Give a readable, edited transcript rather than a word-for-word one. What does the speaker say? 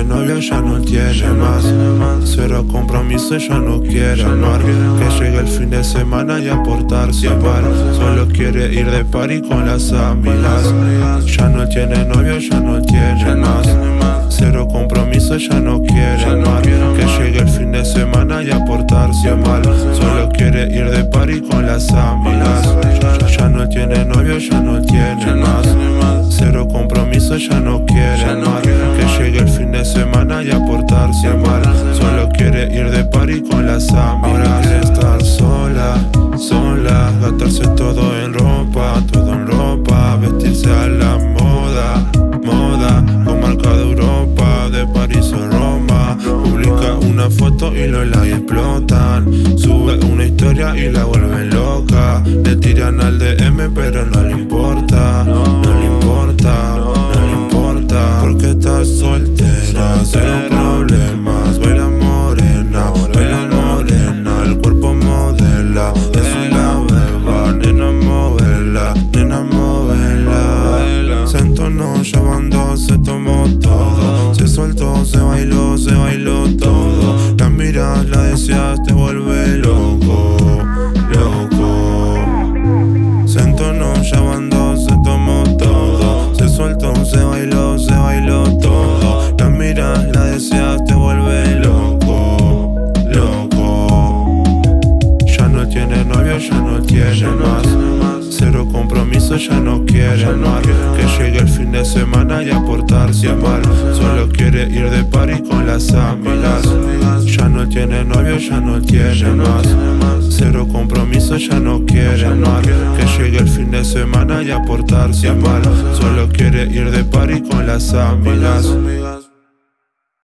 novio, ya no tiene más. Cero compromiso, ya no quiere amar. Que llegue el fin de semana y aportarse mal. Solo quiere ir de party con las amigas. Ya no tiene novio, ya no tiene más. Cero compromiso, ya no quiere amar. Que llegue el fin de semana y aportarse mal. Solo quiere ir de party con las amigas. Ya no tiene novio, ya no tiene más. Cero compromiso, ya no quiere amar. Que llegue el fin de semana y aportarse mal. Solo quiere ir de party con las amigas. Ahora quiere estar sola, sola. Gastarse todo en ropa, vestirse a la moda, con marca de Europa, de París o Roma. Publica una foto y los likes explotan. Sube una historia y la vuelven loca. Le tiran al DM pero no le importa. Porque estás soltera, cero problemas. Baila morena, el cuerpo modela. Es una beba, nena movela. Se entonó, llevando, se tomó todo. Se soltó, se bailó todo. La miras, la deseas, te vuelve loco. Se entonó, llevando, se tomó todo. Se soltó, se bailó todo. La miras, la deseas, te vuelve loco. Ya no tiene novio, ya no tiene más. Cero compromiso, ya no quiere amar. Que llegue el fin de semana y aportarse mal. Solo quiere ir de party con las amigas. Ya no tiene novio, ya no tiene más. Cero compromiso, ya no quiere amar. Que llegue el fin de semana y aportarse mal. Solo quiere ir de party con las amigas.